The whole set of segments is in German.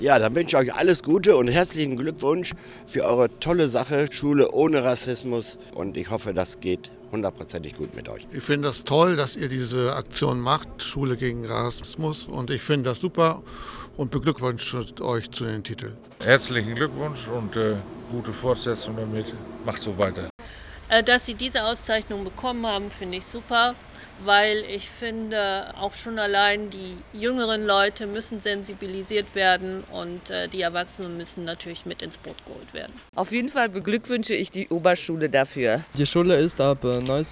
Ja, dann wünsche ich euch alles Gute und herzlichen Glückwunsch für eure tolle Sache, Schule ohne Rassismus. Und ich hoffe, das geht hundertprozentig gut mit euch. Ich finde das toll, dass ihr diese Aktion macht, Schule gegen Rassismus. Und ich finde das super und beglückwünsche euch zu den Titeln. Herzlichen Glückwunsch und gute Fortsetzung damit. Macht so weiter. Dass Sie diese Auszeichnung bekommen haben, finde ich super, weil ich finde, auch schon allein die jüngeren Leute müssen sensibilisiert werden und die Erwachsenen müssen natürlich mit ins Boot geholt werden. Auf jeden Fall beglückwünsche ich die Oberschule dafür. Die Schule ist ab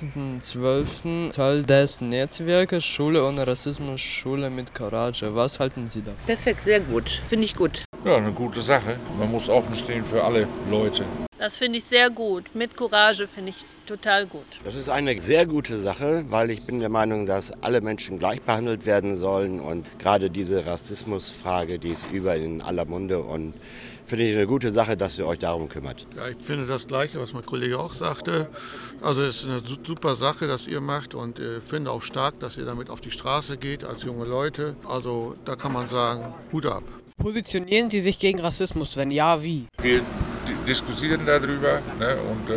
1912 Teil des Netzwerkes Schule ohne Rassismus, Schule mit Courage. Was halten Sie da? Perfekt, sehr gut. Finde ich gut. Ja, eine gute Sache. Man muss offen stehen für alle Leute. Das finde ich sehr gut. Mit Courage finde ich total gut. Das ist eine sehr gute Sache, weil ich bin der Meinung, dass alle Menschen gleich behandelt werden sollen. Und gerade diese Rassismusfrage, die ist überall in aller Munde. Und finde ich eine gute Sache, dass ihr euch darum kümmert. Ja, ich finde das Gleiche, was mein Kollege auch sagte. Also es ist eine super Sache, dass ihr macht und ich finde auch stark, dass ihr damit auf die Straße geht als junge Leute. Also da kann man sagen, Hut ab. Positionieren Sie sich gegen Rassismus? Wenn ja, wie? Wir diskutieren darüber, ne,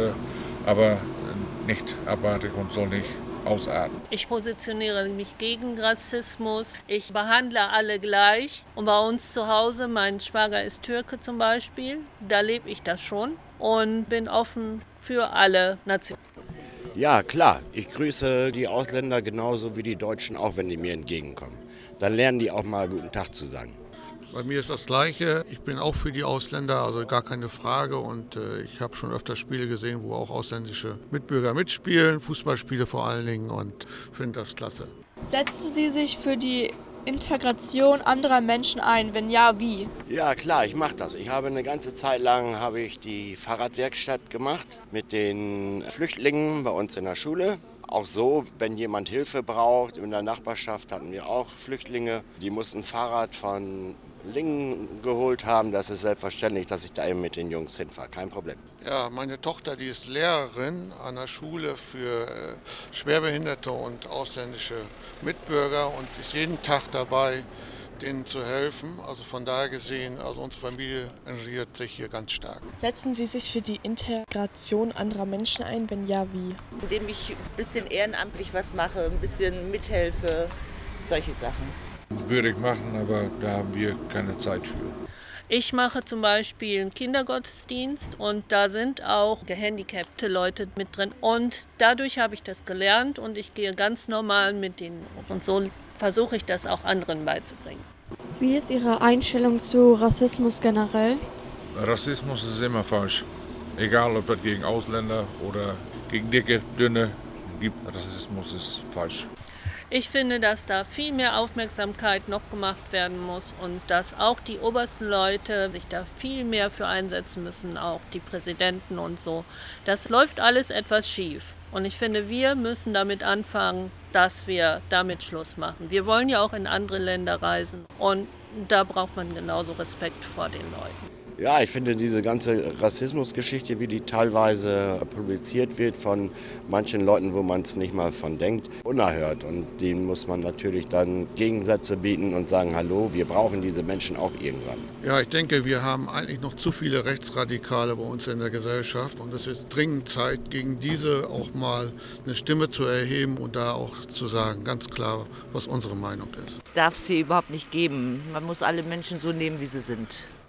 aber nicht abartig und soll nicht ausarten. Ich positioniere mich gegen Rassismus. Ich behandle alle gleich. Und bei uns zu Hause, mein Schwager ist Türke zum Beispiel, da lebe ich das schon und bin offen für alle Nationen. Ja, klar. Ich grüße die Ausländer genauso wie die Deutschen, auch wenn die mir entgegenkommen. Dann lernen die auch mal guten Tag zu sagen. Bei mir ist das Gleiche. Ich bin auch für die Ausländer, also gar keine Frage. Und ich habe schon öfter Spiele gesehen, wo auch ausländische Mitbürger mitspielen, Fußballspiele vor allen Dingen, und finde das klasse. Setzen Sie sich für die Integration anderer Menschen ein? Wenn ja, wie? Ja, klar, ich mache das. Ich habe eine ganze Zeit lang die Fahrradwerkstatt gemacht mit den Flüchtlingen bei uns in der Schule. Auch so, wenn jemand Hilfe braucht, in der Nachbarschaft hatten wir auch Flüchtlinge, die mussten ein Fahrrad von Lingen geholt haben. Das ist selbstverständlich, dass ich da eben mit den Jungs hinfahre, kein Problem. Ja, meine Tochter, die ist Lehrerin an der Schule für Schwerbehinderte und ausländische Mitbürger und ist jeden Tag dabei, denen zu helfen. Also von daher gesehen, also unsere Familie engagiert sich hier ganz stark. Setzen Sie sich für die Integration anderer Menschen ein? Wenn ja, wie? Indem ich ein bisschen ehrenamtlich was mache, ein bisschen mithelfe, solche Sachen. Würde ich machen, aber da haben wir keine Zeit für. Ich mache zum Beispiel einen Kindergottesdienst und da sind auch gehandicapte Leute mit drin. Und dadurch habe ich das gelernt und ich gehe ganz normal mit denen um. Und so versuche ich das auch anderen beizubringen. Wie ist Ihre Einstellung zu Rassismus generell? Rassismus ist immer falsch. Egal, ob es gegen Ausländer oder gegen Dicke, Dünne gibt. Rassismus ist falsch. Ich finde, dass da viel mehr Aufmerksamkeit noch gemacht werden muss und dass auch die obersten Leute sich da viel mehr für einsetzen müssen, auch die Präsidenten und so. Das läuft alles etwas schief. Und ich finde, wir müssen damit anfangen, dass wir damit Schluss machen. Wir wollen ja auch in andere Länder reisen und da braucht man genauso Respekt vor den Leuten. Ja, ich finde diese ganze Rassismusgeschichte, wie die teilweise publiziert wird von manchen Leuten, wo man es nicht mal von denkt, unerhört. Und denen muss man natürlich dann Gegensätze bieten und sagen, hallo, wir brauchen diese Menschen auch irgendwann. Ja, ich denke, wir haben eigentlich noch zu viele Rechtsradikale bei uns in der Gesellschaft und es ist dringend Zeit, gegen diese auch mal eine Stimme zu erheben und da auch zu sagen, ganz klar, was unsere Meinung ist. Es darf es hier überhaupt nicht geben. Man muss alle Menschen so nehmen, wie sie sind.